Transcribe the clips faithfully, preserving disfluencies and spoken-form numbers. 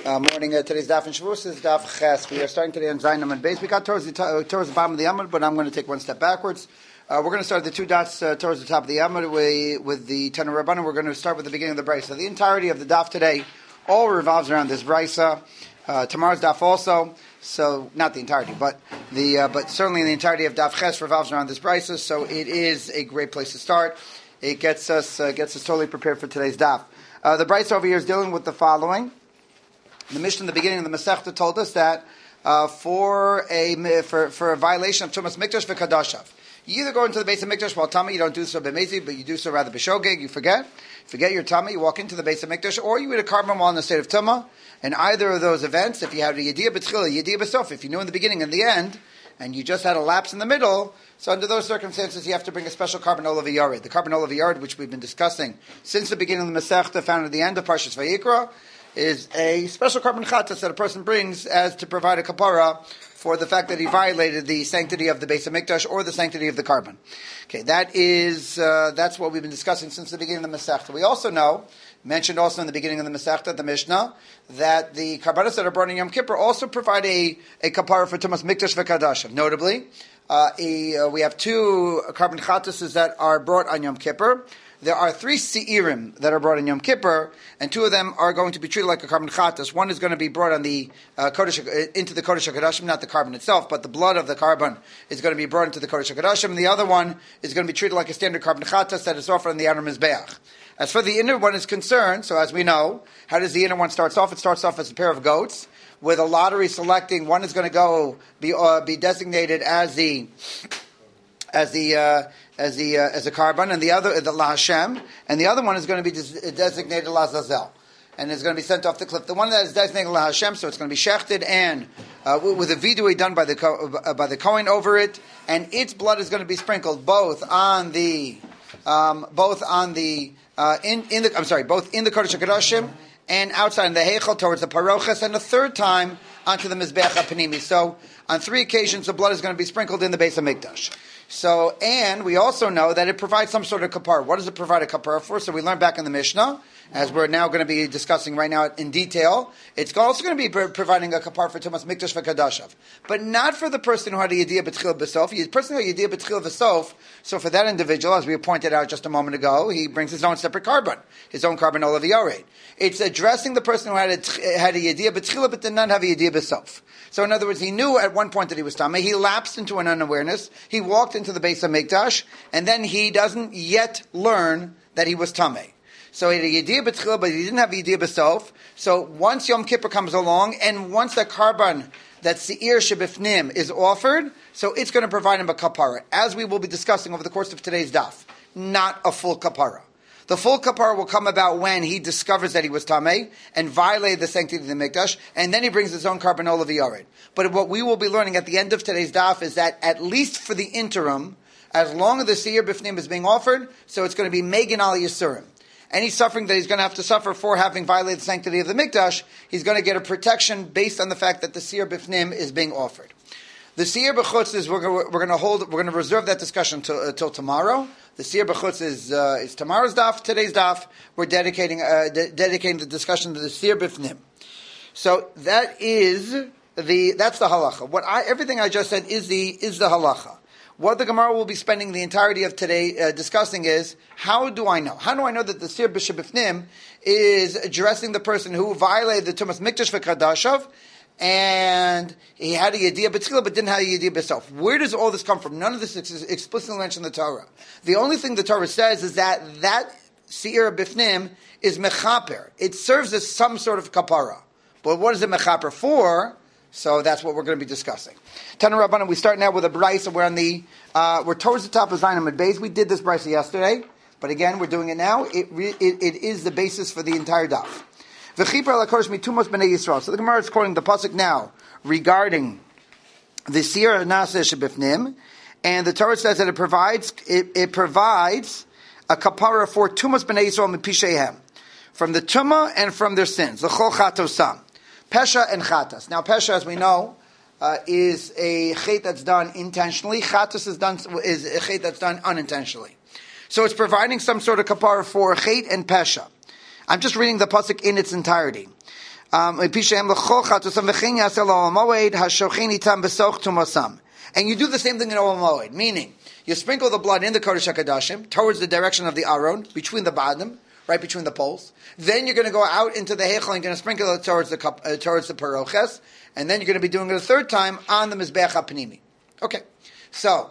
Uh, morning. Uh, today's daf in Shavuos is daf ches. We are starting today on Zayin Amud Beis. We got towards the uh, towards the bottom of the Amud, but I'm going to take one step backwards. Uh, we're going to start the two dots uh, towards the top of the Amud with, with the Tana Rabbanan. We're going to start with the beginning of the brisa. So the entirety of the daf today all revolves around this brisa. Uh, tomorrow's daf also. So not the entirety, but the uh, but certainly the entirety of daf ches revolves around this brisa. So it is a great place to start. It gets us uh, gets us totally prepared for today's daf. Uh, the brisa over here is dealing with the following. The Mishnah in the beginning of the Masechta told us that uh, for a for, for a violation of Tumas Mikdash v'Kadashav, you either go into the base of Mikdash while Tama, you don't do so b'mezi, but you do so rather b'shogeg, you forget, forget your Tama, you walk into the base of Mikdash, or you eat a carbon while in the state of Tama. And either of those events, if you had a Yediyah B'tchila, Yediyah B'sof, if you knew in the beginning and the end, and you just had a lapse in the middle, so under those circumstances, you have to bring a special carbon olav yared. The carbon olav yared, which we've been discussing since the beginning of the Masechta, found at the end of Parshas Vayikra, is a special carbon chatas that a person brings as to provide a kapara for the fact that he violated the sanctity of the Beis HaMikdash or the sanctity of the carbon. Okay, that is uh, that's what we've been discussing since the beginning of the Masechta. We also know, mentioned also in the beginning of the Masechta, the Mishnah, that the karbanos that are brought in Yom Kippur also provide a, a kapara for Tumas Mikdash v'Kadashav. Notably, uh, a, uh, we have two carbon chatases that are brought on Yom Kippur. There are three seirim that are brought in Yom Kippur, and two of them are going to be treated like a carbon chatas. One is going to be brought on the uh, Kodesh, into the Kodesh HaKodashim, not the carbon itself, but the blood of the carbon is going to be brought into the Kodesh HaKodashim, and the other one is going to be treated like a standard carbon chatas that is offered on the outer Mizbeach. As for the inner one is concerned, so as we know, how does the inner one start off? It starts off as a pair of goats, with a lottery selecting one is going to go be uh, be designated as the as the uh, as the uh, as a carbon, and the other the La Hashem, and the other one is going to be des- designated La Zazel, and it's going to be sent off the cliff. The one that is designated La Hashem, so it's going to be shechted and uh, with a vidui done by the uh, by the Kohen over it, and its blood is going to be sprinkled both on the um, both on the uh, in in the I'm sorry both in the Kodesh HaKodashim and outside in the Heichel towards the Parochas, and the third time onto the Mizbeach HaPanimi. So on three occasions, the blood is going to be sprinkled in the Beis HaMikdash. So, and we also know that it provides some sort of kapara. What does it provide a kapara for? So we learned back in the Mishnah, as we're now going to be discussing right now in detail, it's also going to be providing a kapara for Tumas Mikdash v'Kadashav. But not for the person who had a Yediyah B'tchil B'sof. The person who had a Yediyah B'tchil B'sof, so for that individual, as we pointed out just a moment ago, he brings his own separate carbon, his own carbon olav yared. It's addressing the person who had a, had a Yediyah B'tchil but did not have a Yediyah B'sof. So in other words, he knew at one point that he was Tameh, he lapsed into an unawareness, he walked into the Beis HaMikdash, and then he doesn't yet learn that he was Tameh. So he had a Yediyah B'tchil, but he didn't have a Yediyah B'sof. So once Yom Kippur comes along, and once the carbon, that Seir Shebifnim, is offered, so it's going to provide him a kapara, as we will be discussing over the course of today's daf. Not a full kapara. The full kapara will come about when he discovers that he was Tameh and violated the sanctity of the Mikdash, and then he brings his own carbon olav yared. But what we will be learning at the end of today's daf is that at least for the interim, as long as the Seir Bifnim is being offered, so it's going to be Megan al Yisurim. Any suffering that he's going to have to suffer for having violated the sanctity of the Mikdash, he's going to get a protection based on the fact that the Seir Bifnim is being offered. The Seir B'chutz is, we're going, to, we're going to hold, we're going to reserve that discussion till, uh, till tomorrow. The Seir B'chutz is, uh, is tomorrow's daf, today's daf. We're dedicating, uh, de- dedicating the discussion to the Seir B'fnim. So that is the, that's the halacha. What I, everything I just said is the, is the halacha. What the Gemara will be spending the entirety of today uh, discussing is, how do I know? How do I know that the Seir B'fnim is addressing the person who violated the Tumas Mikdash v'Kadashav, and he had a Yediyah B'tchila but didn't have a Yediyah B'sof? Where does all this come from? None of this is explicitly mentioned in the Torah. The only thing the Torah says is that that Seir B'fnim is mechaper. It serves as some sort of kapara. But what is it mechaper for? So that's what we're going to be discussing. Tana Rabbanan, we start now with a brisa. We're on the uh, we're towards the top of Zayin Amud Beis. We did this brisa yesterday, but again we're doing it now. It re, it, it is the basis for the entire daf. V'chipar lakosh mitumos b'nei Yisrael. So the Gemara is quoting the pasuk now regarding the Seir Naseh Shebifnim, and the Torah says that it provides it, it provides a kapara for tumos b'nei Yisrael mipisheihem, from the tumah and from their sins. L'chol chatosam, pesha and chatas. Now pesha, as we know, uh, is a chet that's done intentionally. Chatas is done is a chet that's done unintentionally. So it's providing some sort of kapara for chet and pesha. I'm just reading the pasuk in its entirety. Um, and you do the same thing in Olam Moed, meaning you sprinkle the blood in the Kodesh HaKadoshim towards the direction of the Aron, between the bottom, right between the poles. Then you're going to go out into the Heichal and you're going to sprinkle it towards the uh, towards the Paroches, and then you're going to be doing it a third time on the Mizbeach HaPnimi. Okay, so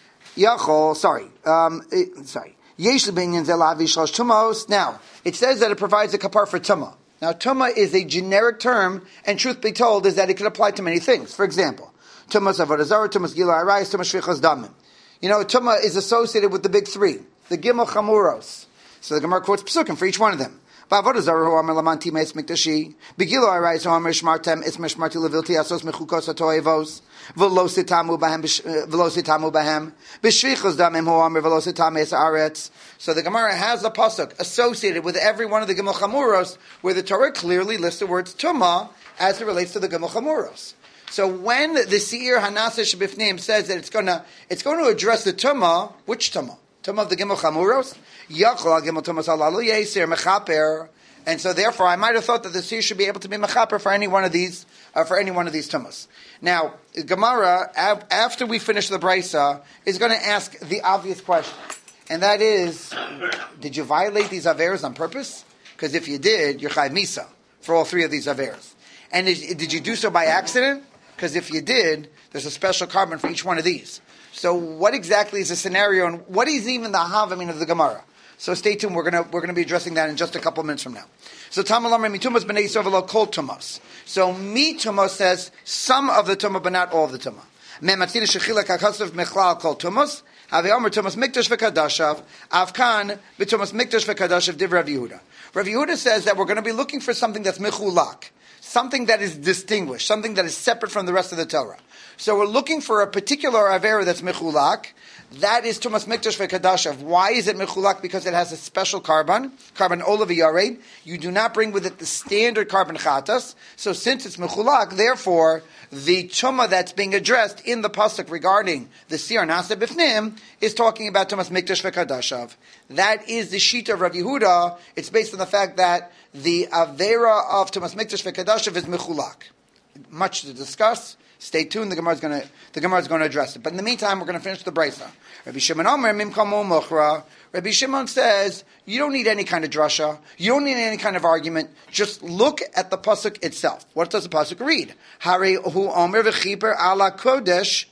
Yachol, sorry, um, it, sorry. Yesh l'binyan ze lavi shlosh tumos. Now it says that it provides a kapar for tumah. Now, tumah is a generic term, and truth be told, is that it can apply to many things. For examul, tumas avodah zarah, tumas gilui arayis, tumas shvichas damim. You know, tumah is associated with the big three, the gimel chamuros. So the Gemara quotes psukim for each one of them. Ba'avodah zarah hu amar laman timeis mikdashi, begilui arayis hu amar shmartem is mishmarti levilti asos mechukos hatoevos, v'lo sitamu bahem, v'lo sitamu bahem, b'shvichas damim hu amar v'lo sitamu es aretz. So the Gemara has a pasuk associated with every one of the Gimel Chamuros, where the Torah clearly lists the words Tumah as it relates to the Gimel Chamuros. So when the Seir Hanasa Shebifnim says that it's going to it's going to address the Tumah, which Tumah? Tumah of the Gimel Chamuros? Yachol Gimel Tumah Salalu Yesir Mechaper. And so therefore, I might have thought that the Seir should be able to be Mechaper for any one of these uh, for any one of these Tumahs. Now, Gemara, ab- after we finish the Brisa, is going to ask the obvious question. And that is, did you violate these averos on purpose? Because if you did, you're chayv misa for all three of these averos. And is, did you do so by accident? Because if you did, there's a special carbon for each one of these. So what exactly is the scenario, and what is even the havamim of the Gemara? So stay tuned. We're gonna we're gonna be addressing that in just a couple minutes from now. So Tamalamar mitumas b'nei Yisrael v'lo kol tumas. So mi tumas says some of the tumah, but not all of the tumah. Mematzina shechilak hakasav mechlal kol tumas. Havi Omer Tumas Mikdash v'Kadashav Avkan b'Tumas Mikdash v'Kadashav Div Rav Yehuda. Rav Yehuda says that we're going to be looking for something that's mechulak, something that is distinguished, something that is separate from the rest of the Torah. So we're looking for a particular avera that's mechulak. That is Tumas Mikdash v'Kadashav. Why is it mechulak? Because it has a special carbon, carbon olav yared. You do not bring with it the standard carbon chatas. So since it's mechulak, therefore the tumah that's being addressed in the pasuk regarding the Sir Nasa Bifnim is talking about Tumas Mikdash v'Kadashav. That is the sheet of Rav Yehuda. It's based on the fact that the avera of Tumas Mikdash v'Kadashav is mechulak. Much to discuss. Stay tuned. The Gemara is going to the Gemara is going to address it. But in the meantime, we're going to finish the brisa. Rabbi Shimon Omer Mimkamu Muchra. Rabbi Shimon says you don't need any kind of drasha. You don't need any kind of argument. Just look at the pasuk itself. What does the pasuk read? Hari hu Omer v'chiper ala kodesh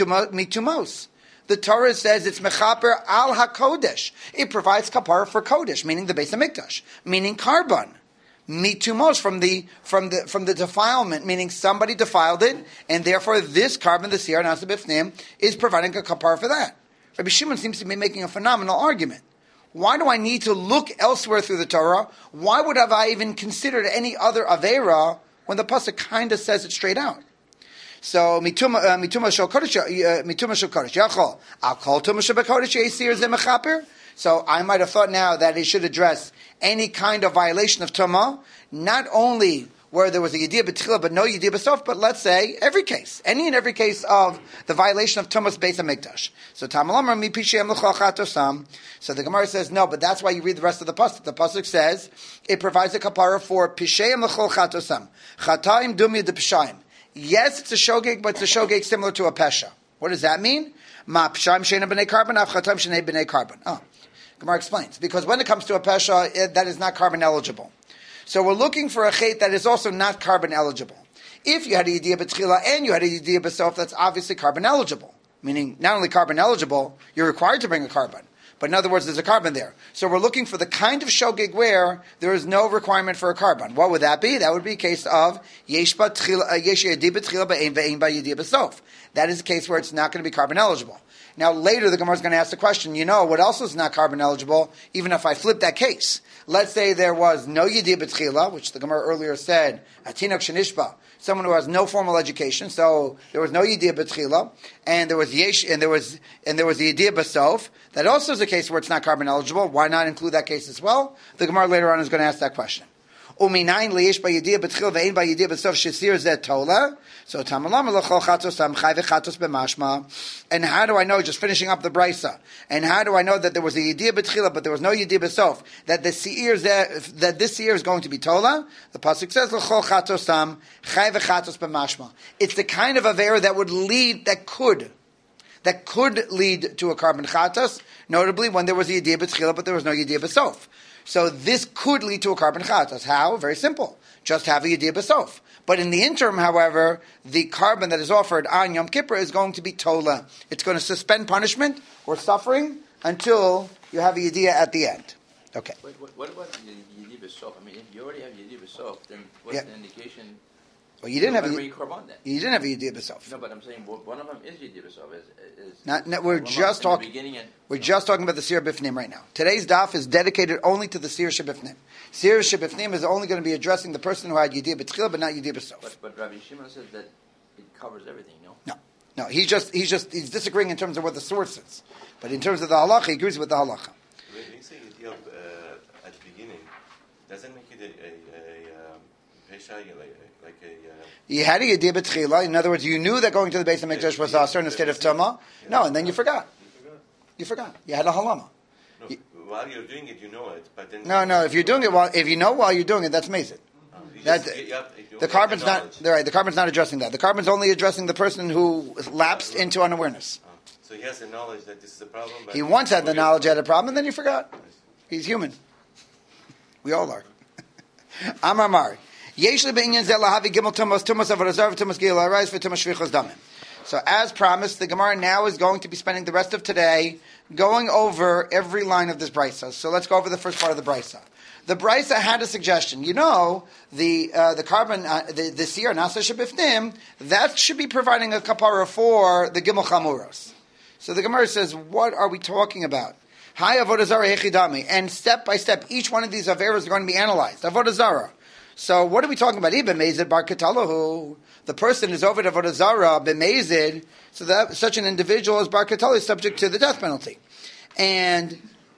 mitumos. The Torah says it's mechaper al hakodesh. It provides kapara for kodesh, meaning the Beis Hamikdash, meaning carbon. Mitumos, from the from the from the defilement, meaning somebody defiled it, and therefore this carbon, the Siyar Nasa Bifnim, is providing a kapar for that. Rabbi Shimon seems to be making a phenomenal argument. Why do I need to look elsewhere through the Torah? Why would have I even considered any other avera when the pasuk kind of says it straight out? So mituma mituma shel kodesh mituma shel kodesh yachol al kol tuma shel kodesh yisir ze mechaper. So I might have thought now that it should address any kind of violation of Tumah, not only where there was a Yediyah B'Tchila but no Yediyah B'Sof, but let's say every case, any and every case of the violation of Tumah's Beis HaMikdash. So Tamalamar mi pishem l'chachatosam. So the Gemara says no, but that's why you read the rest of the pasuk. The pasuk says it provides a kapara for pishem l'chachatosam. Chataim dumya de pishayim. Yes, it's a shogeg, but it's a shogeg similar to a pesha. What does that mean? Ma pishayim sheina b'nei carbon, av chataim sheina b'nei carbon. Oh. Gemara explains, because when it comes to a pesha, it, that is not carbon eligible. So we're looking for a chait that is also not carbon eligible. If you had a yediyah b'tchila and you had a yediyah b'sof, that's obviously carbon eligible. Meaning, not only carbon eligible, you're required to bring a carbon. But in other words, there's a carbon there. So we're looking for the kind of shogeg where there is no requirement for a carbon. What would that be? That would be a case of yesh yediyah b'tchila b'ein v'ein b'yediyah b'sof. That is a case where it's not going to be carbon eligible. Now later the Gemara is going to ask the question, you know, what else is not carbon eligible, even if I flip that case? Let's say there was no Yediyah B'Tchila, which the Gemara earlier said, Atinok Shenishba, someone who has no formal education, so there was no Yediyah B'Tchila, and there was Yesh, and there was, and there was the Yediyah B'Sof. That also is a case where it's not carbon eligible. Why not include that case as well? The Gemara later on is going to ask that question. Uminayin leish by yediyah b'tchil ve'ein by yediyah b'sof shesir zeh tola. So tamalama l'chol chatos tam chai v'chatos b'mashma. And how do I know, just finishing up the brisa, and how do I know that there was a yediyah b'tchila but there was no yediyah b'sof, that the seir that this seir is going to be tola? The pasuk says l'chol chatos tam chai v'chatos b'mashma. It's the kind of avera that would lead, that could, that could lead to a carbon chatos, notably when there was a yediyah b'tchila but there was no yediyah b'sof. So this could lead to a carbon chatos. How? Very simple. Just have a yediyah b'sof. But in the interim, however, the carbon that is offered on Yom Kippur is going to be tola. It's going to suspend punishment or suffering until you have a yediyah at the end. Okay. Wait, what, what about the yediyah b'sof? I mean, if you already have yediyah b'sof, then what's yeah. the indication? Well, you didn't have a you korban then. You didn't have a yediyah b'sof. No, but I'm saying well, one of them is yediyah b'sof. Is, is not, no, we're just talking. And, we're just talking about the Sir Bifnim right now. Today's daf is dedicated only to the Sir Shebifnim. Sir Shebifnim is only going to be addressing the person who had yediyah b'tchila but not yediyah b'sof. But, but Rabbi Shimon says that it covers everything. No. No, no. He's just he's just he's disagreeing in terms of what the source is, but in terms of the halacha, he agrees with the halacha. When you say yediyah uh, at the beginning, doesn't make it a a, a, a pesha, like, like a. Uh, You had a yediyah b'tchila. In other words, you knew that going to the Beis Hamikdash was aser in the state of tumah. No, and then you forgot. You forgot. You had a halama. No, you, while you're doing it, you know it, but then. No, no. If you're doing it while, if you know while you're doing it, that's mazid. Oh, That the carbon's not. They're right. The carbon's not addressing that. The carbon's only addressing the person who lapsed into unawareness. Oh, so he has the knowledge that this is a problem. But He once had the knowledge had a problem, and then he forgot. He's human. We all are. Amar Mari. So as promised, the Gemara now is going to be spending the rest of today going over every line of this brisa. So let's go over the first part of the brisa. The brisa had a suggestion. You know, the uh, the carbon, uh, the, the seir nasa shebifnim, that should be providing a kapara for the gimel chamuros. So the Gemara says, what are we talking about? Hi avodah zarah hechidami. And step by step, each one of these averas are going to be analyzed. Avodah zarah. So what are we talking about? Ibn Mezid bar Katalahu. The person is over to Avodah Zarah, b'mezid, so that such an individual as bar Katalahu is subject to the death penalty. And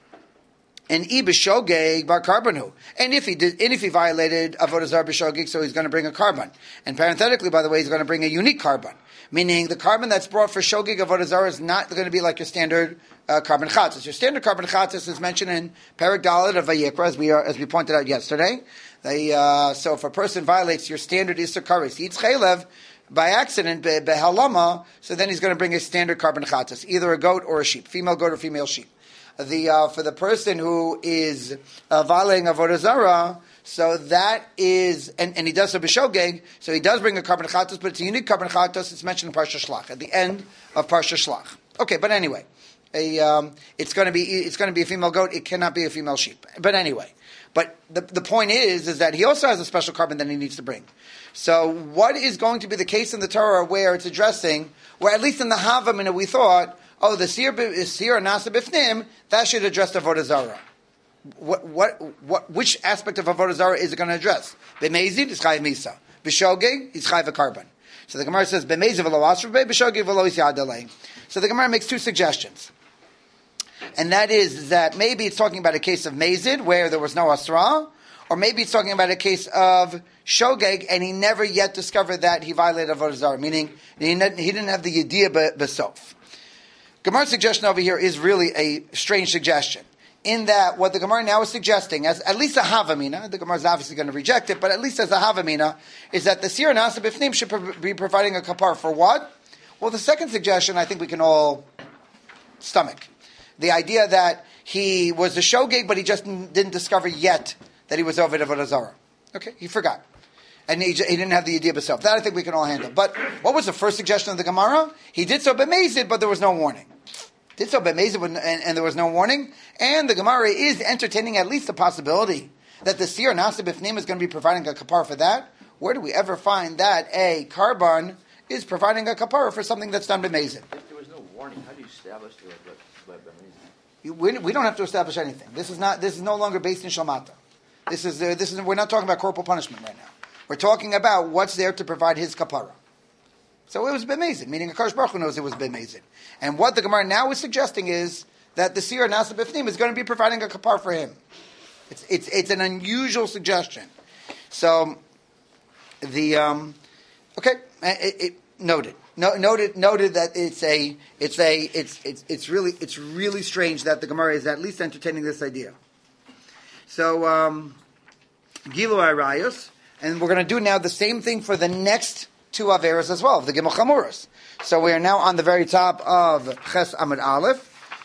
and I b'shogeg bar karbanu. And if he did, and if he violated Avodah Zarah b'shogeg, so he's going to bring a carbon. And parenthetically, by the way, he's going to bring a unique carbon. Meaning the carbon that's brought for shogeg Avodah Zarah is not going to be like your standard uh, carbon chatzis. Your standard carbon chatzis is mentioned in Perek Dalet of Vayikra, as we are, as we pointed out yesterday. They, uh, so if a person violates your standard Isser Kares, he eats chaylev by accident, behalama, so then he's going to bring a standard carbon chatzis, either a goat or a sheep, female goat or female sheep. The uh, for the person who is uh, violating avodah zarah, so that is, and, and he does so b'shogeg, so he does bring a carbon chatzis, but it's a unique carbon chatzis. It's mentioned in Parsha Shlach at the end of Parsha Shlach. Okay, but anyway, a um, it's going to be it's going to be a female goat. It cannot be a female sheep. But anyway. But the the point is, is that he also has a special carbon that he needs to bring. So what is going to be the case in the Torah where it's addressing, where at least in the Havamina we thought, oh, the Sir Sir Nasa Bifnim, that should address the Avodah Zarah. What, what, what, which aspect of Avodah Zarah is it going to address? B'mezid is Chayiv Misa. B'shogeg is Chayiv a carbon. So the Gemara says, B'mezid v'lo asr b'e, b'shogeg v'lo isyad alei. So the Gemara makes two suggestions. And that is that maybe it's talking about a case of Mazid where there was no Asra, or maybe it's talking about a case of Shogeg and he never yet discovered that he violated Avodah Zarah, meaning he didn't have the Yediyah B'sof. Gemara's suggestion over here is really a strange suggestion, in that what the Gemara now is suggesting, as at least a Havamina, the Gemara is obviously going to reject it, but at least as a Havamina, is that the Sir Nasa Bifnim should be providing a kapar for what? Well, the second suggestion I think we can all stomach. The idea that he was a shogeg, but he just didn't discover yet that he was over at Avodah Zarah. Okay, he forgot. And he, he didn't have the idea himself. That I think we can all handle. But what was the first suggestion of the Gemara? He did so b'mezid, but there was no warning. Did so b'mezid, and, and there was no warning. And the Gemara is entertaining at least the possibility that the Sir Nasa Bifnim is going to be providing a kapar for that. Where do we ever find that a carbon is providing a kapar for something that's done b'mezid? If there was no warning, how do you establish the We, we don't have to establish anything. This is not. This is no longer based in Shalmata. This is. Uh, this is. We're not talking about corporal punishment right now. We're talking about what's there to provide his kapara. So it was b'mezid, meaning Akash Baruch Hu knows it was b'mezid. And what the Gemara now is suggesting is that the Sir Nasa Bifnim is going to be providing a kapara for him. It's it's it's an unusual suggestion. So the um, okay, it, it, noted. No, noted noted that it's a it's a it's it's it's really it's really strange that the Gemara is at least entertaining this idea. So um, Gilui Arayos, and we're going to do now the same thing for the next two averos as well, the Gimel Chamuros. So we are now on the very top of Ches Amud Aleph.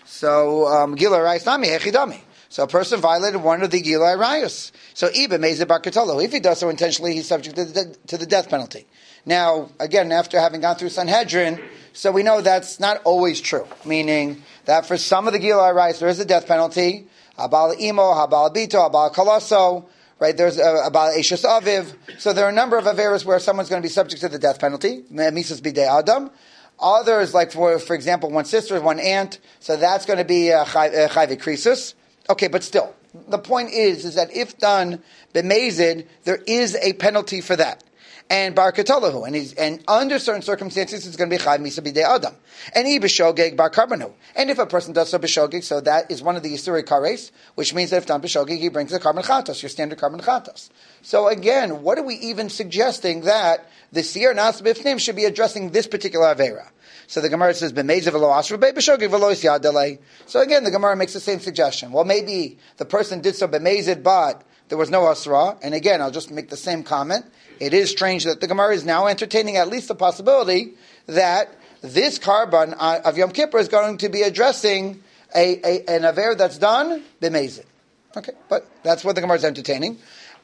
So um, Gilui Arayos Nami Hechidami. So a person violated one of the Gilui Arayos. So Iba Mezid Bar Ketolo. If he does so intentionally, he's subject to the, to the death penalty. Now, again, after having gone through Sanhedrin, so we know that's not always true. Meaning that for some of the Gilui Arayos, there is a death penalty. Habal Imo, Habal Bito, Habal Kalaso. Right, there's about Eishes Aviv. So there are a number of averos where someone's going to be subject to the death penalty. Misas Bidei Adam. Others, like for for example, one sister, one aunt. So that's going to be Chayve Krisus. Okay, but still, the point is, is that if done b'mezid, there is a penalty for that. And bar katalahu, and he's and under certain circumstances, it's going to be chayv misa b'dei adam, and he b'shogeg bar karbanu. And if a person does so b'shogeg, so that is one of the yisuri kares, which means that if done b'shogeg, he brings the carbon chatos, your standard carbon chatos. So again, what are we even suggesting that the siyar nas b'fnim should be addressing this particular avera? So the Gemara says b'meizav v'lo asru b'shogeg v'lo isyad delay. So again, the Gemara makes the same suggestion. Well, maybe the person did so b'meizid, but there was no asra. And again, I'll just make the same comment. It is strange that the Gemara is now entertaining at least the possibility that this carbon of Yom Kippur is going to be addressing a, a, an aver that's done b'mezid. Okay, but that's what the Gemara is entertaining.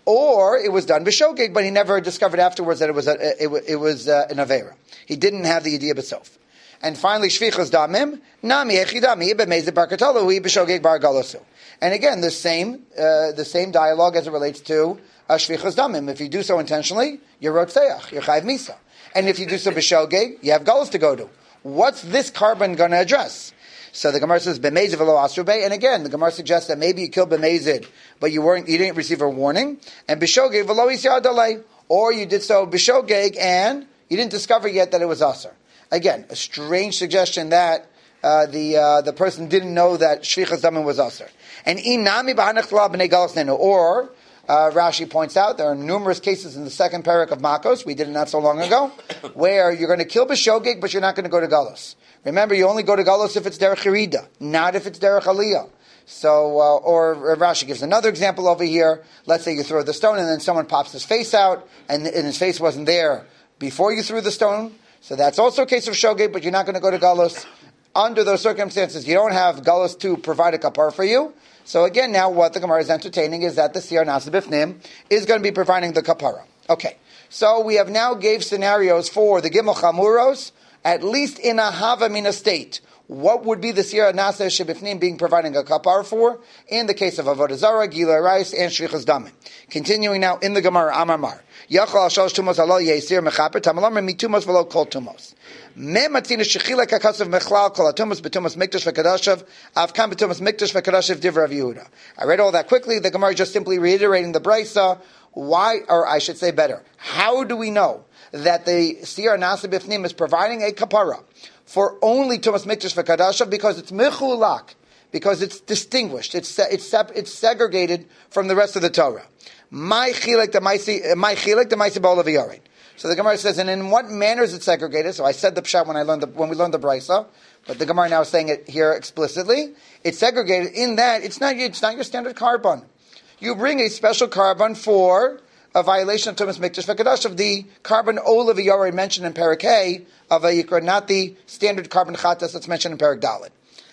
Or it was done b'shogeg, but he never discovered afterwards that it was a, it, it was uh, an avera. He didn't have the idea b'sof. And finally, shvichas damim nami echidami b'mezid bar katalu b'shogeg bar galosu. And again, the same uh, the same dialogue as it relates to shvichas damim. If you do so intentionally, you're rotzeach, you're chayv misa. And if you do so b'shogeg, you have galus to go to. What's this carbon going to address? So the Gemara says b'mezid v'lo asru b'ei. And again, the Gemara suggests that maybe you killed b'mezid, but you weren't, you didn't receive a warning. And b'shogeg v'lo isyad delay, or you did so b'shogeg and you didn't discover yet that it was asur. Again, a strange suggestion that uh, the uh, the person didn't know that shvichas damim was asur. And inami b'hanach t'la b'nei galus nenu, or Uh, Rashi points out there are numerous cases in the second parak of Makos, we did it not so long ago, where you're going to kill b'shogeg, but you're not going to go to Galus. Remember, you only go to Galus if it's derech Yerida, not if it's derech Aliyah. So, uh, or Rashi gives another example over here. Let's say you throw the stone and then someone pops his face out, and, and his face wasn't there before you threw the stone. So that's also a case of shogeg, but you're not going to go to Galus. Under those circumstances, you don't have Galus to provide a kapar for you. So again, now what the Gemara is entertaining is that the Siyar Nasa Bifnim is going to be providing the kapara. Okay, so we have now gave scenarios for the Gimel Chamuros, at least in a Hava Mina state. What would be the Siyar Nasa Shebifnim being providing a kapara for? In the case of Avodah Zarah, Gilui Arayos, and Shvichas Damim. Continuing now in the Gemara, Amar Mar. Yachal Shalosh Tumos Alo Yesir Mechaper Tamalam Mitumos Velo Kol Tumos. Me matzina shechila kakasav mechlal kol atumas betumas mikdash v'kadashav avkam betumas mikdash v'kadashav div Rav Yehuda. I read all that quickly. The Gemara just simply reiterating the brisa. Why, or I should say better, how do we know that the Siyar Nasa Bifnim is providing a kapara for only tumas mikdash v'kadashav? Because it's mechulak, because it's distinguished, it's it's it's segregated from the rest of the Torah. My chilek the maisi my chilek the maisi b'olav yared. So the Gemara says, and in what manner is it segregated? So I said the pshat when I learned the, when we learned the brisa, but the Gemara now is saying it here explicitly. It's segregated in that it's not it's not your standard carbon. You bring a special carbon for a violation of Tumas Mikdash V'Kadash of the carbon olav you already mentioned in Parak A of a Yikra, not the standard carbon chatas that's mentioned in Parak Dalet.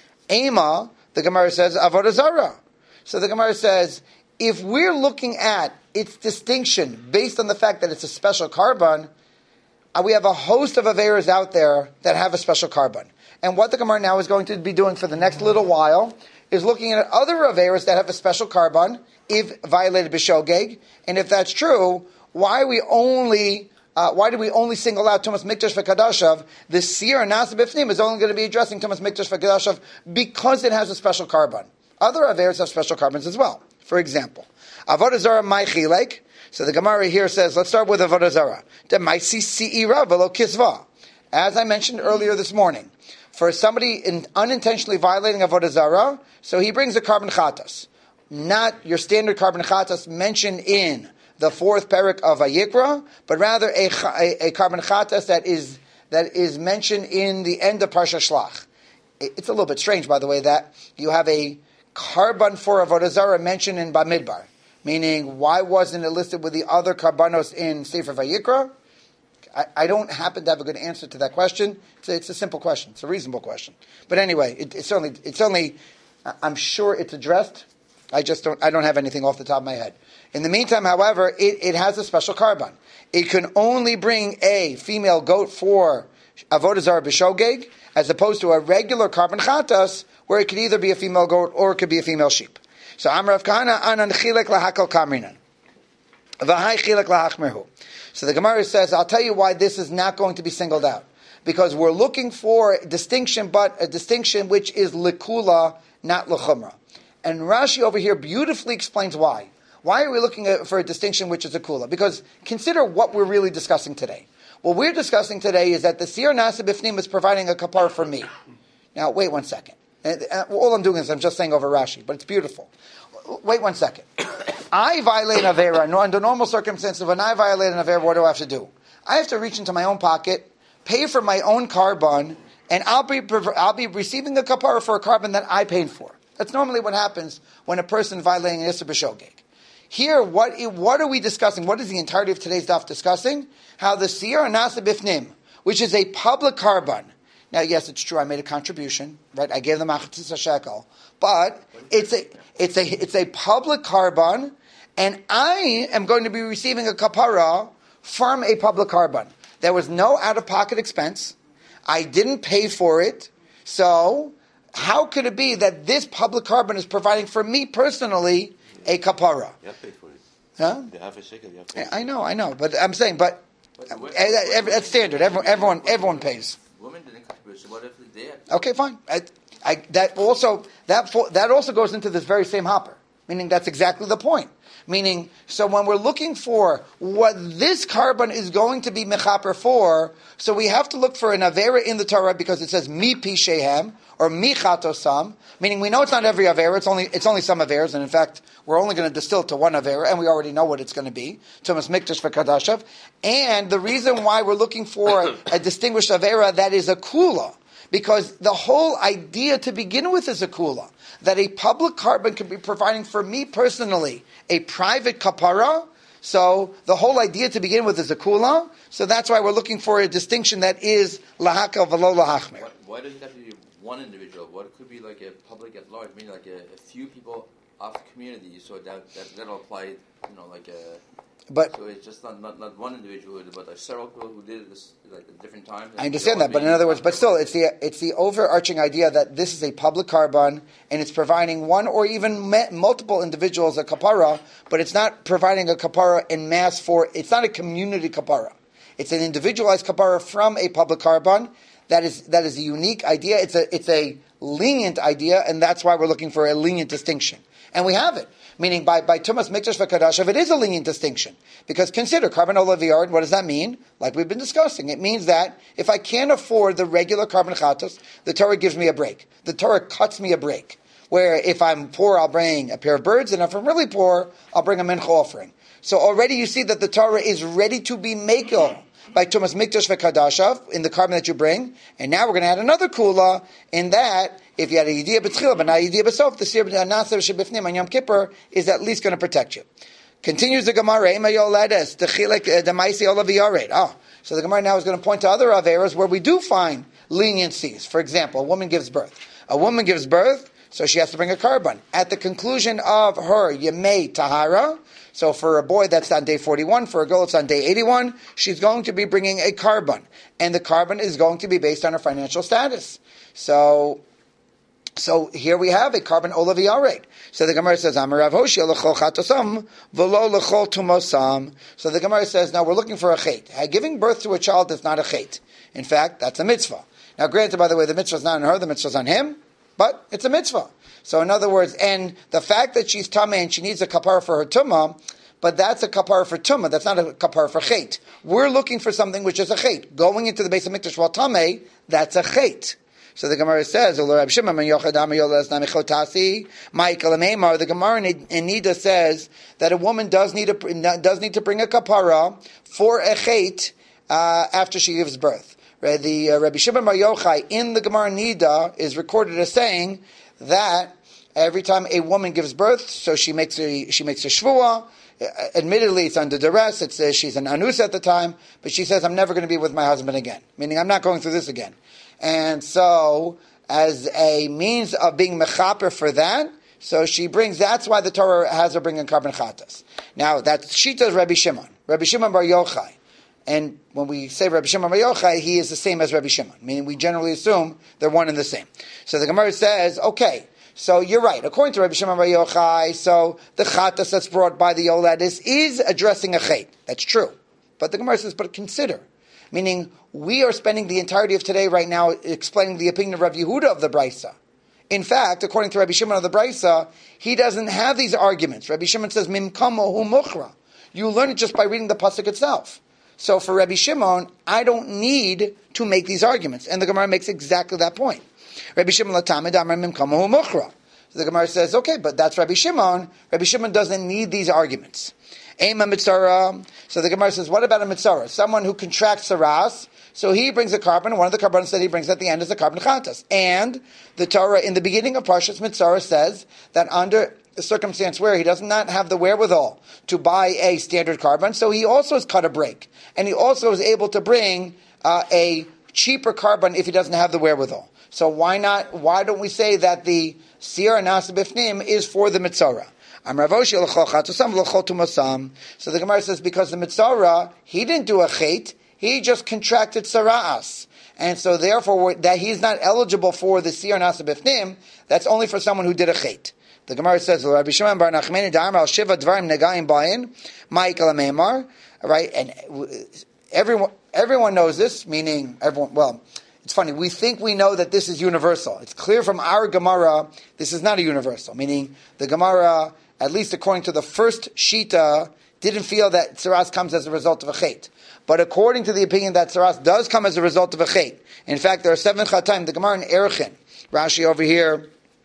Ema, the Gemara says, Avodah Zarah. So the Gemara says, if we're looking at its distinction based on the fact that it's a special carbon, uh, we have a host of averas out there that have a special carbon. And what the Gemara now is going to be doing for the next little while is looking at other averas that have a special carbon, if violated b'shogeg. And if that's true, why we only uh, why do we only single out Tumas Mikdash v'Kadashav? The Siyar Nasa Bifnim is only going to be addressing Tumas Mikdash v'Kadashav because it has a special carbon. Other averas have special carbons as well. For example, Avodah Zarah my chilek. So the Gemara here says, let's start with Avodah Zarah. Demaisi se'ira v'lo kisva. As I mentioned earlier this morning, for somebody in unintentionally violating Avodah Zarah, so he brings a carbon chatas. Not your standard carbon chatas mentioned in the fourth parak of Vayikra, but rather a, a, a carbon chatas that is that is mentioned in the end of Parsha Shlach. It's a little bit strange, by the way, that you have a carbon for Avodah Zarah mentioned in Bamidbar. Meaning, why wasn't it listed with the other karbanos in Sefer Vayikra? I, I don't happen to have a good answer to that question. It's a, it's a simple question. It's a reasonable question. But anyway, it, it's certainly, it's certainly, I'm sure it's addressed. I just don't, I don't have anything off the top of my head. In the meantime, however, it, it has a special carbon. It can only bring a female goat for Avodah Zarah b'shogeg, as opposed to a regular carbon chatas, where it could either be a female goat or it could be a female sheep. So Amar Rav Kahana anan chilek lahakal kamrinan, v'hai chilek lahachmerhu. So the Gemara says, I'll tell you why this is not going to be singled out, because we're looking for a distinction, but a distinction which is likula, not lechumra. And Rashi over here beautifully explains why. Why are we looking at, for a distinction which is a kula? Because consider what we're really discussing today. What we're discussing today is that the Sir Nasa Bifnim is providing a kapar for me. Now, wait one second. All I'm doing is I'm just saying over Rashi, but it's beautiful. Wait one second. I violate an Avera. Under normal circumstances, when I violate an Avera, what do I have to do? I have to reach into my own pocket, pay for my own carbon, and I'll be I'll be receiving a kapara for a carbon that I paid for. That's normally what happens when a person violating an Isser B'Shogeg. Here, what, what are we discussing? What is the entirety of today's daf discussing? How the Siyar Nasa Bifnim, which is a public carbon. Now, yes, it's true, I made a contribution, right? I gave them Achatzis HaShekel. But it's a, it's a, it's a public carbon, and I am going to be receiving a kapara from a public carbon. There was no out-of-pocket expense. I didn't pay for it. So, how could it be that this public carbon is providing for me personally a kapara? You have paid for it. Huh? The half a shekel, you have paid. I know, I know, but I'm saying, but that's standard. Everyone, everyone, everyone pays. Women didn't contribute, so what if they did? Okay, fine. I, I, that also that that also goes into this very same hopper. Meaning that's exactly the point. Meaning, so when we're looking for what this carbon is going to be mechaper for, so we have to look for an avera in the Torah because it says mi pi shehem or mi chatosam. Meaning, we know it's not every avera; it's only it's only some averas, and in fact, we're only going to distill to one avera, and we already know what it's going to be. Tumas mikdash v'kadashav. And the reason why we're looking for a distinguished avera that is a kula, because the whole idea to begin with is a kula. That a public carbon can be providing for me personally a private kapara. So the whole idea to begin with is a kula. So that's why we're looking for a distinction that is lahaka v'lo lahachmer. Why, why does it have to be one individual? What could be like a public at large, meaning like a, a few people of the community, so that, that that'll apply, you know, like a... But so it's just not, not, not one individual, but like several people who did this like at different times. I understand that, but in other words, but still, it's the it's the overarching idea that this is a public carbon and it's providing one or even me, multiple individuals a kapara, but it's not providing a kapara in mass for. It's not a community kapara. It's an individualized kapara from a public carbon. That is that is a unique idea. It's a it's a lenient idea, and that's why we're looking for a lenient distinction, and we have it. Meaning by, by Tumas Mikdash V'Kadashav, it is a lenient distinction. Because consider, carbon olav yard, what does that mean? Like we've been discussing. It means that if I can't afford the regular carbon chatos, the Torah gives me a break. The Torah cuts me a break. Where if I'm poor, I'll bring a pair of birds, and if I'm really poor, I'll bring a mincha offering. So already you see that the Torah is ready to be mekel by Tumas Mikdash V'Kadashav in the carbon that you bring. And now we're going to add another kula in that if you had a yediyah b'tchila but not a yediyah b'sof, the sir nasa shebifnim on Yom Kippur is at least going to protect you. Continues the Gemara, Ema yoledes techilek demaisi olav yared. Oh, so the Gemara now is going to point to other averas where we do find leniencies. For example, a woman gives birth. A woman gives birth, so she has to bring a carbon. At the conclusion of her yemei tahara, so for a boy that's on day forty-one, for a girl it's on day eighty-one, she's going to be bringing a carbon. And the carbon is going to be based on her financial status. So, so here we have a carbon olav yared. So the Gemara says, Amarav Hoshia l'chol chatosam v'lo l'chol tumosam. So the Gemara says, now we're looking for a chet. Giving birth to a child is not a chet. In fact, that's a mitzvah. Now granted, by the way, the mitzvah is not on her, the mitzvah is on him, but it's a mitzvah. So in other words, and the fact that she's tameh and she needs a kapara for her tumah, but that's a kapara for tumah, that's not a kapara for chet. We're looking for something which is a chet. Going into the base of mikdash while tameh, that's a chet. So the Gemara says, the Gemara in Nida says that a woman does need, a, does need to bring a kapara for a chet uh, after she gives birth. The uh, Rabbi Shimon Bar Yochai in the Gemara Nida is recorded as saying that every time a woman gives birth, so she makes a, she makes a shvuah. Admittedly, it's under duress. It says she's an anus at the time, but she says, I'm never going to be with my husband again. Meaning, I'm not going through this again. And so, as a means of being mechaper for that, so she brings, that's why the Torah has her bring in carbon chatas. Now, that's Shita's Rabbi Shimon. Rabbi Shimon Bar Yochai. And when we say Rabbi Shimon Bar Yochai, he is the same as Rabbi Shimon. Meaning, we generally assume they're one and the same. So the Gemara says, okay, so you're right. According to Rabbi Shimon Bar Yochai, so the chatas that's brought by the Yolad is, is addressing a chet. That's true. But the Gemara says, but consider. Meaning, we are spending the entirety of today right now explaining the opinion of Rabbi Yehuda of the Brisa. In fact, according to Rabbi Shimon of the Brisa, he doesn't have these arguments. Rabbi Shimon says, Mim kamo hu muchra. You learn it just by reading the pasuk itself. So for Rabbi Shimon, I don't need to make these arguments. And the Gemara makes exactly that point. Rabbi Shimon latamid amar mim kamo hu muchra. So the Gemara says, okay, but that's Rabbi Shimon. Rabbi Shimon doesn't need these arguments. Ema mitzara. So the Gemara says, what about a mitzara? Someone who contracts saras. So he brings a carbon. One of the carbonates that he brings at the end is a carbon chatas. And the Torah in the beginning of Parshas Mitzara says that under a circumstance where he does not have the wherewithal to buy a standard carbon, so he also has cut a break. And he also is able to bring uh, a cheaper carbon if he doesn't have the wherewithal. So why not? Why don't we say that the Siyar Nasa Bifnim is for the Mitzara? So the Gemara says, because the Mitzara, he didn't do a chet, he just contracted sara'as. And so therefore, that he's not eligible for the Siyar Nasa Bifnim, that's only for someone who did a chet. The Gemara says, Rabbi Shimon bar Nachmani da'amar al shiva dvarim negaim bayin, ma'ikal amemar, right? And everyone, everyone knows this, meaning everyone, well, it's funny, we think we know that this is universal. It's clear from our Gemara, this is not a universal, meaning the Gemara, at least according to the first Shita, didn't feel that Tzaras comes as a result of a chet. But according to the opinion that Tzaras does come as a result of a chet, in fact, there are seven chataim. The Gemara in Erchin, Rashi over here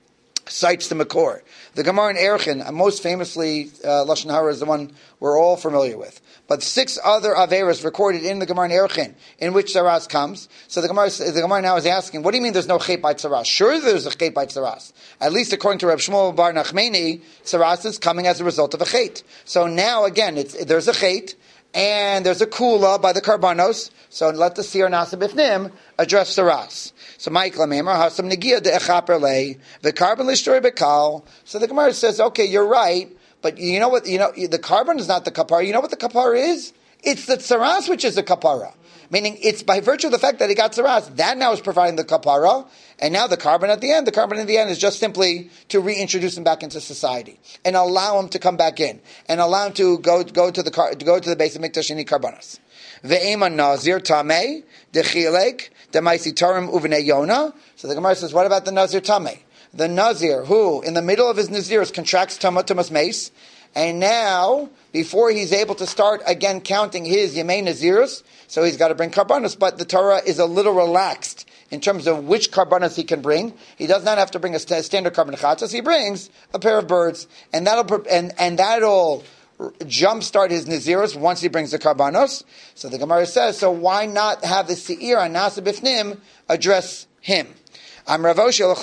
cites the Makor. The Gemara in Erchin, most famously, uh, Lashon Hara is the one we're all familiar with. But six other Averas recorded in the Gemara in Erchin, in which Tzaras comes. So the Gemara, the Gemara now is asking, what do you mean there's no chet by Tzaras? Sure there's a chet by Tzaras. At least according to Reb Shmuel bar Nachmani, Tzaras is coming as a result of a chet. So now again, it's, there's a chet, and there's a kula by the karbanos. So let the Siyar Nasa Bifnim address Tzaras. So Michael Amemar Hasam Negia de Echaper Lei the carbon Lishtori Bekal. So the Gemara says, okay, you're right, but you know what? You know the carbon is not the kapara. You know what the kapara is? It's the tzaras which is the kapara. Meaning, it's by virtue of the fact that he got tzaras, that now is providing the kapara, and now the carbon at the end. The carbon at the end is just simply to reintroduce him back into society and allow him to come back in and allow him to go go to the to go to the base of mikdash and eat karbanos. Ve'ema nazir tamei dechilek demaisi tarim uvnei yona. So the Gemara says, what about the nazir tamei? The nazir who, in the middle of his nazirs, contracts tama tumas mace, and now before he's able to start again counting his yemei nazirs, so he's got to bring karbanos. But the Torah is a little relaxed in terms of which karbanos he can bring. He does not have to bring a st- standard carbon chatzos. He brings a pair of birds, and that'll and and that'll jumpstart his naziros once he brings the karbanos. So the Gemara says, so why not have the seir and nasa bifnim address him? Gemara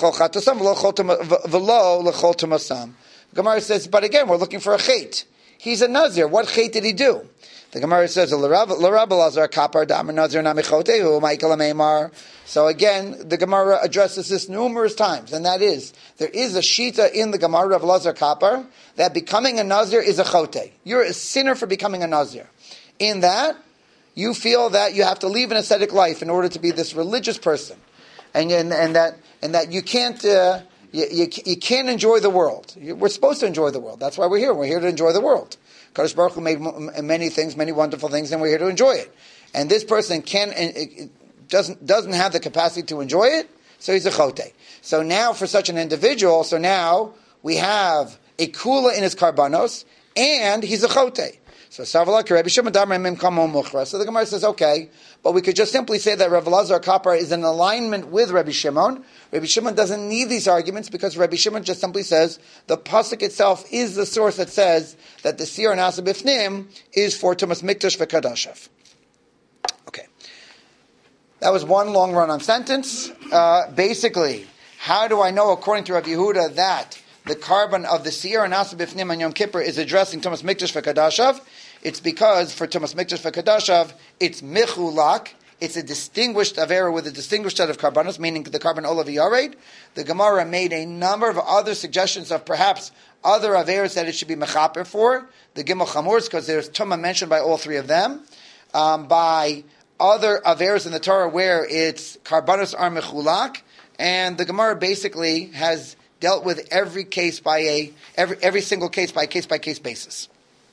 says, but again, we're looking for a chet. He's a nazir. What chet did he do? The Gemara says, so again, the Gemara addresses this numerous times, and that is, there is a shita in the Gemara of Lazar Kapar that becoming a nazir is a chote. You're a sinner for becoming a nazir. In that, you feel that you have to leave an ascetic life in order to be this religious person, and and, and that and that you can't. Uh, You, you, you can't enjoy the world. We're supposed to enjoy the world. That's why we're here. We're here to enjoy the world. Kadosh Baruch Hu made many things, many wonderful things, and we're here to enjoy it. And this person can doesn't doesn't have the capacity to enjoy it, so he's a chote. So now, for such an individual, so now we have a kula in his karbanos, and he's a chote. So Savala Rabbi Shimon Damar Mim Kamo Muchra. So the Gemara says, okay, but we could just simply say that Rav Elazar Kapar is in alignment with Rabbi Shimon. Rabbi Shimon doesn't need these arguments because Rabbi Shimon just simply says the pasuk itself is the source that says that the Sir Nasa Bifnim is for Tumas Mikdash v'Kadashav. Okay. That was one long run-on sentence. Uh, basically, how do I know, according to Rabbi Yehuda, that the carbon of the Siyar and Asa Bifnim on Yom Kippur is addressing Tumas Mikdash v'Kadashav? It's because for Tumas Mikdash v'Kadashav, it's Michulak, it's a distinguished Avera with a distinguished set of carbonos, meaning the carbon Olav Yared. The Gemara made a number of other suggestions of perhaps other Averas that it should be Mechaper for. The Gimel Chamurs, because there's Tumah mentioned by all three of them. Um, by other Averas in the Torah where it's carbonos are Mechulak. And the Gemara basically has dealt with every case by a every every single case by case by case basis.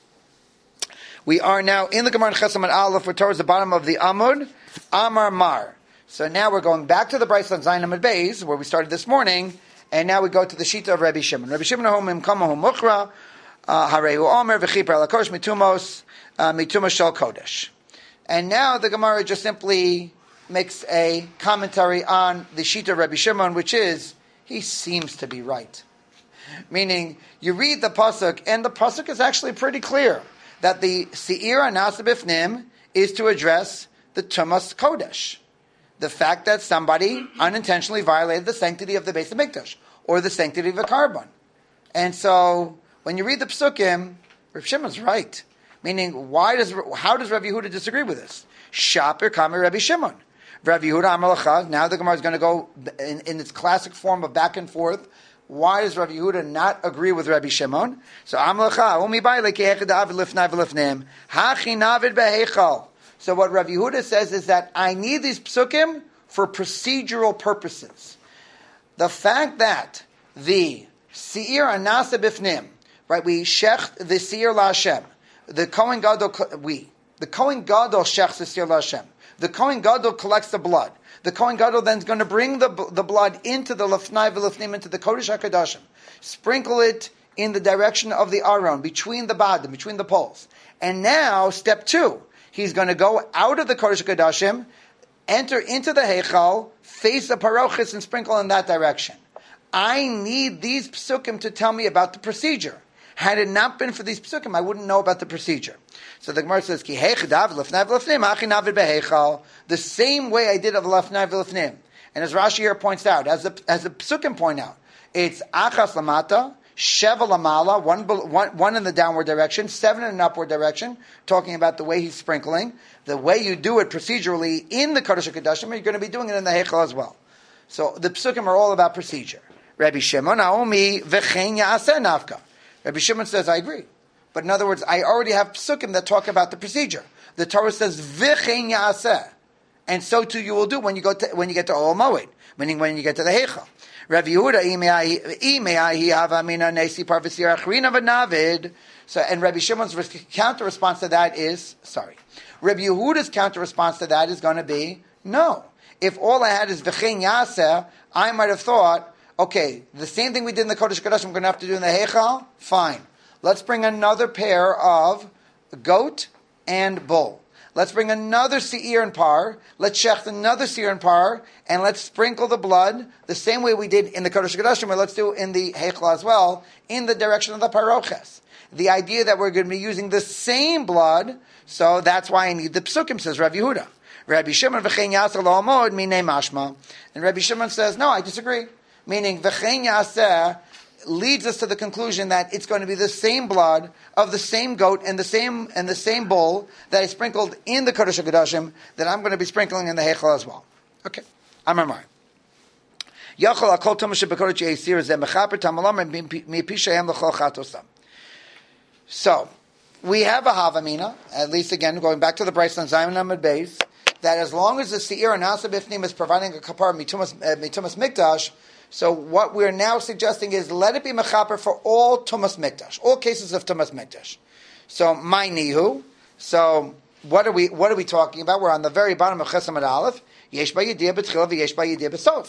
We are now in the Gemara in Chesam and Aleph. We're towards the bottom of the Amud Amar Mar. So now we're going back to the Brayso on Zayin Amud Beis where we started this morning, and now we go to the Shita of Rabbi Shimon. Rabbi Shimon Homim Kamahu Muchra Harehu Omer V'Chiper Alakosh Mitumos Mitumos Shel Kodesh. And now the Gemara just simply makes a commentary on the Shita of Rabbi Shimon, which is he seems to be right. Meaning, you read the pasuk, and the pasuk is actually pretty clear that the Seir Anasa Bifnim is to address the Tumas Kodesh, the fact that somebody unintentionally violated the sanctity of the Beis Hamikdash or the sanctity of a carbon. And so, when you read the pasukim, Rav Shimon's right. Meaning, why does how does Rav Yehuda disagree with this? Shaper Kamer Rabbi Shimon. Rav Yehuda Amar Lacha. Now the Gemara is going to go in, in its classic form of back and forth. Why does Rav Yehuda not agree with Rabbi Shimon? So Amar Lacha. Umi bay lekehechad avid lifnai v'lifnim hachi navid behechal. So what Rav Yehuda says is that I need these psukim for procedural purposes. The fact that the Seir Anasa Bifnim, right? We shecht the Seir LaHashem. The Kohen Gadol, we the Kohen Gadol shechts the Seir LaHashem. The Kohen Gadol collects the blood. The Kohen Gadol then is going to bring the, the blood into the Lefnai V'Lefnim, into the Kodesh HaKadoshim. Sprinkle it in the direction of the Aron, between the Badim, between the poles. And now, step two, he's going to go out of the Kodesh HaKadoshim, enter into the Heichal, face the Parochis, and sprinkle in that direction. I need these psukim to tell me about the procedure. Had it not been for these psukim, I wouldn't know about the procedure. So the Gemara says, Ki heichadav lefnai v'lefnim, achi navid beheichal. The same way I did of lefnai v'lefnim. And as Rashi here points out, as the, as the psukim point out, it's achas lamata, sheva lamala, one, one, one in the downward direction, seven in an upward direction, talking about the way he's sprinkling. The way you do it procedurally in the Kodesh HaKadoshim, you're going to be doing it in the heichal as well. So the psukim are all about procedure. Rabbi Shimon, Naomi, v'chein ya'aseh nafka. Rabbi Shimon says, I agree. But in other words, I already have psukim that talk about the procedure. The Torah says, v'chein ya'aseh. And so too you will do when you go to, when you get to Ol Moed, meaning when you get to the Heichal. Rabbi Yehuda, imei hava mina nesi parvasir achrina v'navid. So, and Rabbi Shimon's counter response to that is, sorry. Rabbi Yehuda's counter response to that is going to be, no. If all I had is v'chein ya'aseh, I might have thought, okay, the same thing we did in the Kodesh Kodesh, I'm going to have to do in the Heichal? Fine. Let's bring another pair of goat and bull. Let's bring another seir and par. Let's shecht another seir and par, and let's sprinkle the blood the same way we did in the Kodesh Kodesh, but let's do it in the Heichal as well, in the direction of the paroches. The idea that we're going to be using the same blood, so that's why I need the psukim, says Rabbi Yehuda. Rabbi Shimon v'chein yaseh lo amod minei mashma. And Rabbi Shimon says, no, I disagree. Meaning, v'chein yaseh leads us to the conclusion that it's going to be the same blood of the same goat and the same and the same bull that I sprinkled in the Kodesh HaKadoshim that I'm going to be sprinkling in the Heichal as well. Okay, I'm Amar. Yachol akol tumash bekodesh yisir zeh mechaper tamalam mipishayim l'chol chatosam. So we have a havamina, at least again going back to the Brayso on Zayin Amud Beis, that as long as the seir and Nasa Bifnim is providing a kapar mitumas uh, mitumas mikdash. So what we're now suggesting is let it be mechaper for all Tumas Mikdash, all cases of Tumas Mikdash. So my nihu. So what are we what are we talking about? We're on the very bottom of Chesam and Aleph. Yesh ba yediyah b'tchila v'yesh ba yediyah b'sof.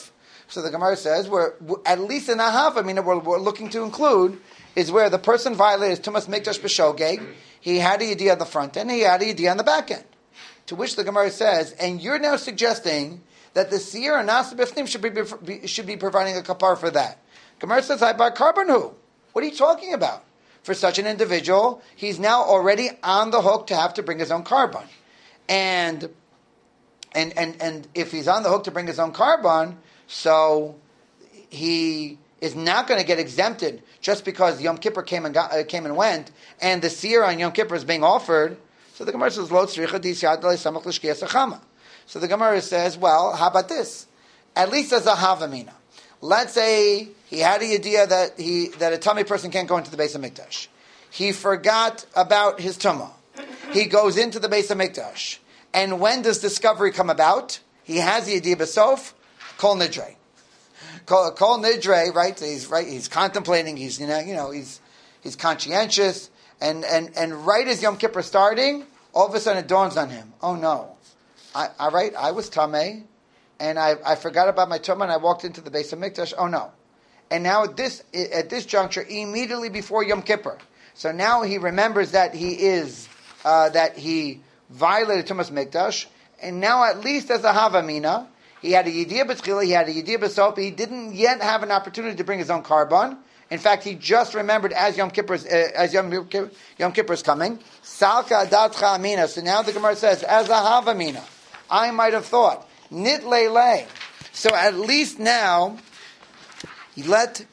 So the Gemara says, we're, at least in the Havamina, we're, we're looking to include is where the person violated Tumas Mikdash B'Shogeg. He had a Yediyah on the front end, he had a Yediyah on the back end. To which the Gemara says, and you're now suggesting that the Seir and Nasa B'Fnim should be, should be providing a kapar for that. Gemara says, I bar carbon who? What are you talking about? For such an individual, he's now already on the hook to have to bring his own carbon. And, and, and, and if he's on the hook to bring his own carbon, so he is not going to get exempted just because Yom Kippur came and got, uh, came and went, and the seer on Yom Kippur is being offered. So the Gemara says, Lo tzricha disyad samach l'shkiyas achama. So the Gemara says, well, how about this? At least as a havamina. Let's say he had a idea that he that a tummy person can't go into the Beis HaMikdash. He forgot about his tumah. He goes into the Beis HaMikdash. And when does discovery come about? He has the idea b'sof, kol nidre. Kol, kol nidre, right? He's right. He's contemplating. He's you know, you know, he's he's conscientious, and and and right as Yom Kippur starting, all of a sudden it dawns on him. Oh no, I, all right, I was tamei, and I I forgot about my tumah, and I walked into the Beis HaMikdash. Oh no, and now at this at this juncture, immediately before Yom Kippur, so now he remembers that he is uh, that he violated Tumas Mikdash, and now at least as a havamina. He had a Yediyah B'Tchila, he had a Yediyah B'Sop, he didn't yet have an opportunity to bring his own carbon. In fact, he just remembered as Yom Kippur uh, as Yom, Yom Kippur is coming. Salka Adatcha Amina. So now the Gemara says, as a Havamina, I might have thought, Nit Leilei. So at least now, he let,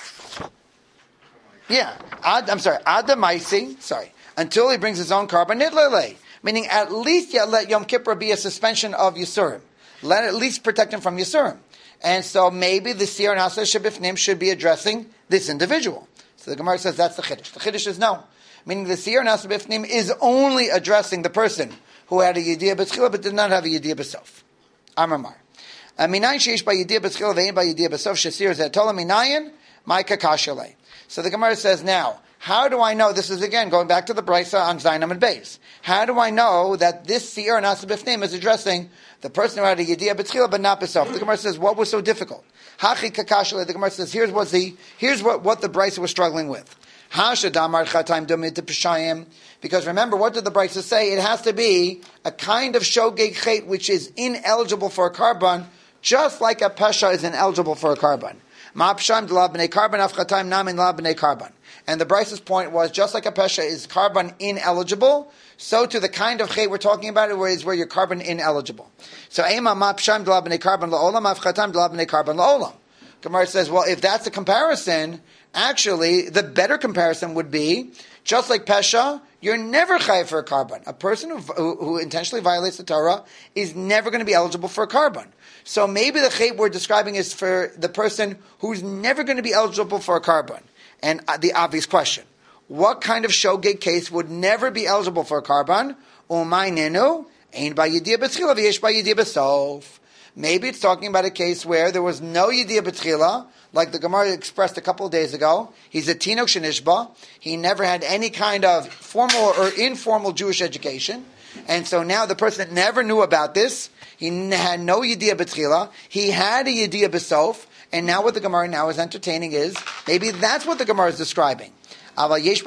yeah, Ad, I'm sorry, Adamaisi, sorry, until he brings his own carbon, Nit Leilei. Meaning at least yet let Yom Kippur be a suspension of Yisurim. Let at least protect him from Yisurim. And so maybe the Seir and Asa Shebifnim should be addressing this individual. So the Gemara says that's the Chiddush. The Chiddush is no. Meaning the Seir and Asa Shebifnim is only addressing the person who had a Yediyah B'Tchila but did not have a Yediyah B'Sof. Amar. Minayin sheish by Yediyah B'Tchila ve'in by Yediyah B'Sof shesir zetola minayin ma'ika kashalei. So the Gemara says now, how do I know, this is again going back to the Brisa on Zainam and Beis, how do I know that this Seir and Asa B'Fnim is addressing the person who had a Yediyah B'Tchila but not B'Sof? The Gemara says, what was so difficult? Hachi kakashale. The Gemara says, here's what the here's what, what the Brisa was struggling with. Hasha damar chataim domid peshayim. Because remember, what did the Brisa say? It has to be a kind of shogeg chet which is ineligible for a carbon, just like a pesha is ineligible for a carbon. Ma'apsham d'la b'nei carbon af chataim namin la b'nei carbon. And the Brisa's point was, just like a pesha is carbon ineligible, so to the kind of chet we're talking about it is where you're carbon ineligible. So ema ma psham d'la b'nei carbon la'olam, af chatam d'la b'nei carbon la'olam. Gemara says, well, if that's the comparison, actually, the better comparison would be, just like pesha, you're never chayav for a carbon. A person who, who, who intentionally violates the Torah is never going to be eligible for a carbon. So maybe the chet we're describing is for the person who's never going to be eligible for a carbon. And the obvious question, what kind of shogeg case would never be eligible for a carbon? Umay nenu, ein ba yediyah b'tchila v'yesh ba yediyah b'sof. Maybe it's talking about a case where there was no yediyah b'tchila, like the Gemara expressed a couple of days ago. He's a tinok shenishba. He never had any kind of formal or informal Jewish education. And so now the person that never knew about this, he had no yediyah b'tchila, he had a yediyah b'sof, and now what the Gemara now is entertaining is, maybe that's what the Gemara is describing. So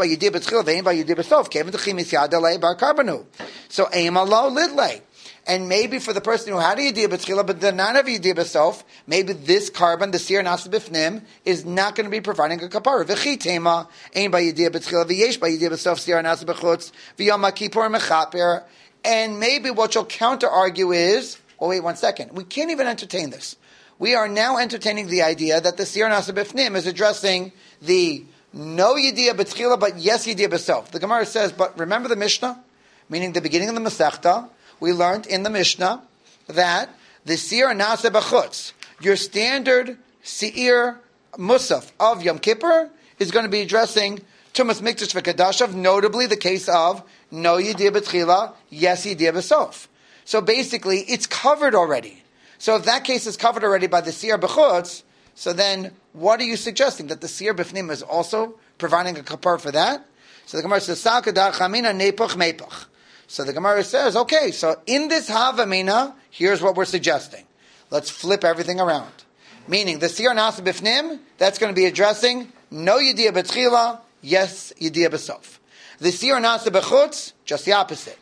Eimalo Lidle. And maybe for the person who had a Yediyah B'Tchila but did not have a Yediyah B'Sof, maybe this carbon, the Seir Nasa B'Fnim, is not going to be providing a kapara. V'chi tema, ein ba Yediyah B'Tchila, v'yesh ba Yediyah B'Sof, Seir Nasa B'Chutz, v'yom HaKippur mechaper. And maybe what you'll counter-argue is, oh wait one second, we can't even entertain this. We are now entertaining the idea that the Seir Nasa B'Fnim is addressing the no Yediyah B'Tchila, but yes Yediyah B'Sof. The Gemara says, but remember the Mishnah? Meaning the beginning of the Masechta, we learned in the Mishnah that the Seir Nasa B'Chutz, your standard Seir Musaf of Yom Kippur, is going to be addressing Tumas Mikdash V'Kadashav, notably the case of no Yediyah B'Tchila, yes Yediyah B'Sof. So basically, it's covered already. So if that case is covered already by the Seir B'Chutz, so then what are you suggesting? That the Seir B'Fnim is also providing a kapar for that? So the Gemara says, Sal Kadar Chamina Nepuch Mepuch. So the Gemara says, okay, so in this Havamina, here's what we're suggesting. Let's flip everything around. Meaning, the Siyar Nasa Bifnim, that's going to be addressing no Yediyah B'tchila, yes Yediyah B'sof. The Siyar Nasa B'chutz, just the opposite.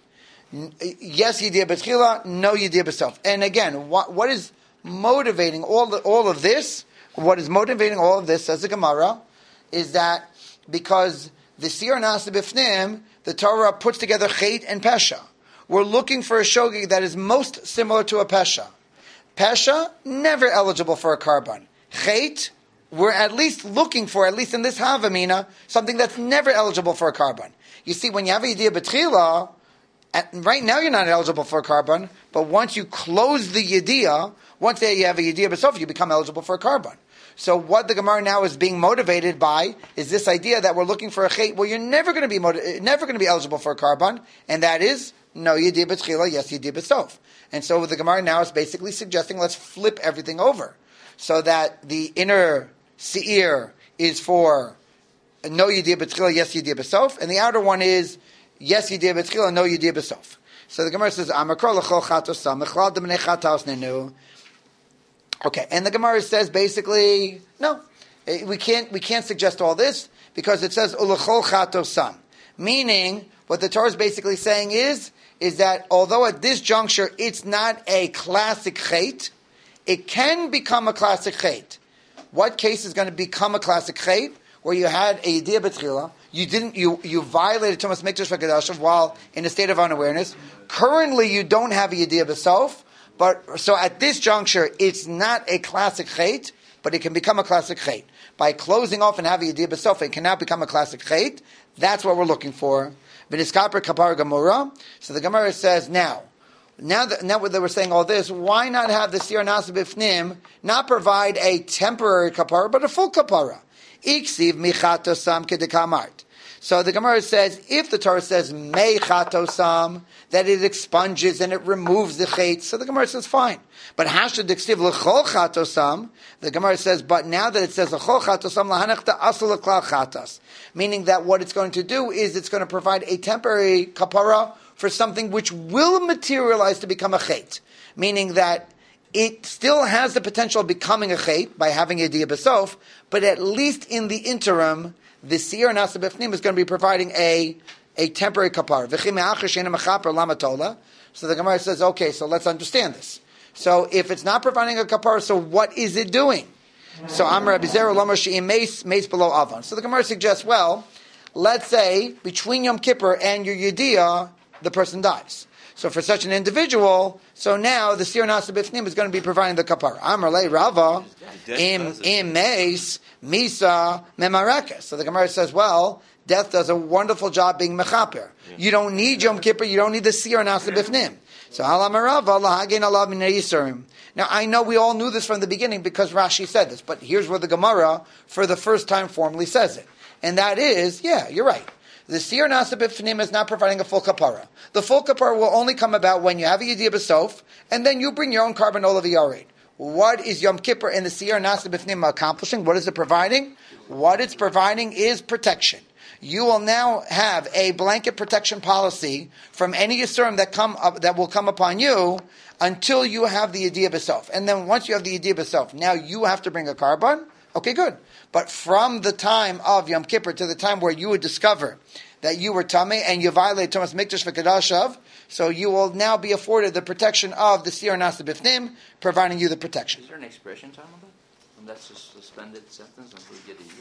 Yes Yediyah B'tchila, no Yediyah B'sof. And again, what, what is motivating all, the, all of this, what is motivating all of this, says the Gemara, is that because the Siyar Nasa B'fnim, the Torah puts together Chet and Pesha. We're looking for a shogeg that is most similar to a Pesha. Pesha, never eligible for a carbon. Chet, we're at least looking for, at least in this Havamina, something that's never eligible for a carbon. You see, when you have a Yediyah B'tchila, right now you're not eligible for a carbon, but once you close the Yediyah, once you have a Yediyah B'sof, you become eligible for a carbon. So what the Gemara now is being motivated by is this idea that we're looking for a Chet, well, you're never going to be motiv- never going to be eligible for a carbon, and that is no Yediyah B'tchila, yes Yediyah B'sof. And so the Gemara now is basically suggesting let's flip everything over. So that the inner Seir is for no Yediyah B'tchila, yes Yediyah B'sof, and the outer one is yes Yediyah B'tchila, no Yediyah B'sof. So the Gemara says, Amakro l'chol chatosam, echlal d'mnei chatos nenu. Okay, and the Gemara says basically, no, we can't we can't suggest all this because it says ulechol chatosam. Meaning, what the Torah is basically saying is, is that although at this juncture it's not a classic chet, it can become a classic chet. What case is going to become a classic chet? Where you had a Yediyah B'tchila, you didn't, you, you violated Tumas Mikdash V'Kedashav while in a state of unawareness. Currently you don't have a Yediyah B'sof, but, so at this juncture it's not a classic chet, but it can become a classic chet. By closing off and having a Yediyah B'sof, it can now become a classic chet. That's what we're looking for. V'niskaper kapar Gemara. So the Gemara says, now, now that, now that we're saying all this, why not have the Siyar Nasa B'fnim not provide a temporary kapara, but a full kapara? Iksiv michatosam kedekamart. So the Gemara says, if the Torah says mechatosam, that it expunges and it removes the chet, so the Gemara says fine. But hashad iksiv l'chol chatosam, the Gemara says, but now that it says l'chol chatosam lahanach ta'asul l'klal chatas, meaning that what it's going to do is it's going to provide a temporary kapara for something which will materialize to become a chet, meaning that it still has the potential of becoming a chet by having a Yediyah B'sof, but at least in the interim, the Siyar Nasa B'fnim is going to be providing a, a temporary kapara. So the Gemara says, okay, so let's understand this. So if it's not providing a kapara, so what is it doing? So Amar Rabbi Zera Lomar She'im Meis, Meis below Avon. So the Gemara suggests, well, let's say between Yom Kippur and your Yediyah, the person dies. So for such an individual, so now the Siyar Nasa B'fnim is going to be providing the kapara. Amar lei Rava, im im meis misa memarekes. So the Gemara says, well, death does a wonderful job being mechaper. You don't need Yom Kippur, you don't need the Siyar Nasa B'fnim. So Halamar Rava lahagen alav min yisurim. Now I know we all knew this from the beginning because Rashi said this, but here's where the Gemara for the first time formally says it, and that is, yeah, you're right. The Siyar Nasa B'fnim is not providing a full kapara. The full kapara will only come about when you have a Yediyah B'sof, and then you bring your own carbon olav yared. What is Yom Kippur and the Siyar Nasa B'fnim accomplishing? What is it providing? What it's providing is protection. You will now have a blanket protection policy from any Yisurim that come up, that will come upon you until you have the Yediyah B'sof. And then once you have the Yediyah B'sof, now you have to bring a carbon. Okay, good. But from the time of Yom Kippur to the time where you would discover that you were tamei and you violate Tumas Mikdash V'Kedashav, so you will now be afforded the protection of the Siyar Nasa B'fnim, providing you the protection. Is there an expiration time on that? And that's a suspended sentence until you get a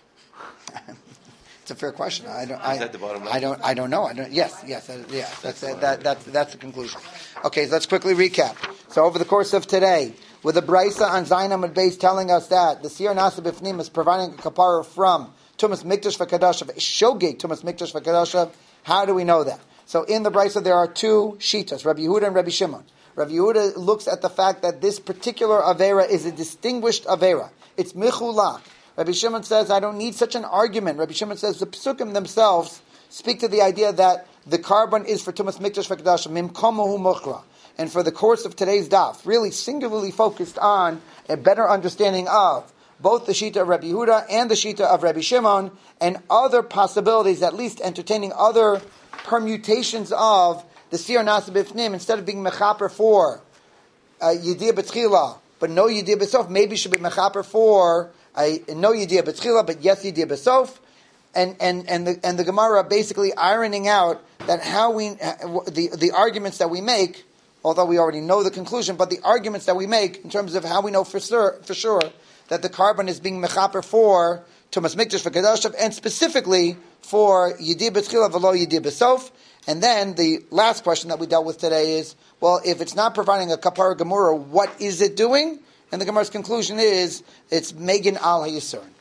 year? It's a fair question. I don't. Is I, that the bottom line? I don't. I don't know. I don't. Yes. Yes. That, yeah. That's that, that. That's that's the conclusion. Okay. So let's quickly recap. So over the course of today, with a brisa on Zainam and Beis telling us that the Siyar Nasa B'fnim is providing a kapara from Tumas Mikdash V'Kedashav, Shogeg Tumas Mikdash V'Kedashav. How do we know that? So in the brisa there are two shitas, Rabbi Yehuda and Rabbi Shimon. Rabbi Yehuda looks at the fact that this particular avera is a distinguished avera. It's michulak. Rabbi Shimon says, I don't need such an argument. Rabbi Shimon says the psukim themselves speak to the idea that the carbon is for Tumas Mikdash V'Kedashav, mimkomahu muchra. And for the course of today's daf, really singularly focused on a better understanding of both the Shita of Rabbi Yehuda and the Shita of Rabbi Shimon, and other possibilities, at least entertaining other permutations of the Siyar Nasa B'fnim, instead of being mechaper for uh, Yediyah B'tchila but no Yediyah B'sof, maybe should be mechaper for I no Yediyah B'tchila, but yes Yediyah B'sof. And and and the and the Gemara basically ironing out that how we the the arguments that we make, although we already know the conclusion, but the arguments that we make in terms of how we know for sure for sure that the carbon is being mechaper for Tumas Mikdash for Kedashav, and specifically for Yediyah B'tchila v'lo Yediyah B'sof. And then the last question that we dealt with today is, well, if it's not providing a kapara gemura, what is it doing? And the Gemara's conclusion is it's Megan al HaYisur.